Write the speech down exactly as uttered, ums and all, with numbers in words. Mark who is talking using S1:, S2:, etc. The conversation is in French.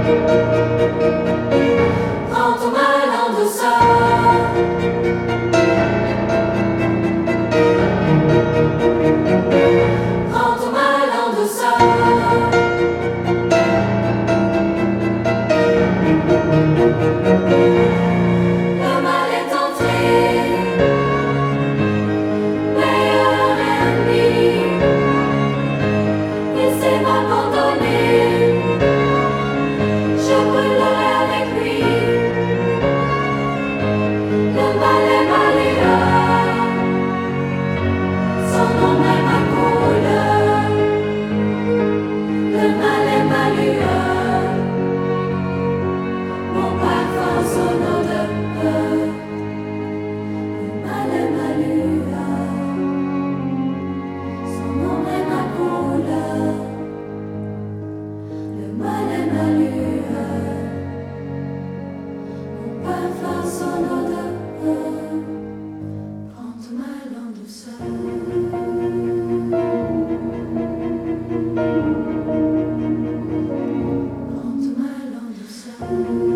S1: Prends ton mal en douceur. Prends ton mal en douceur. Le mal est entré, meilleur ennemi. Il s'est abandonné, je brûlerai avec lui. Le mal est malheureux, son nom est ma couleur. Le mal est malheureux, mon parfum, son odeur. Le mal est malheureux, son nom est ma couleur. Le mal est malheureux, mon parfum, son odeur. Prends ton mal en douceur. Prends ton mal en douceur.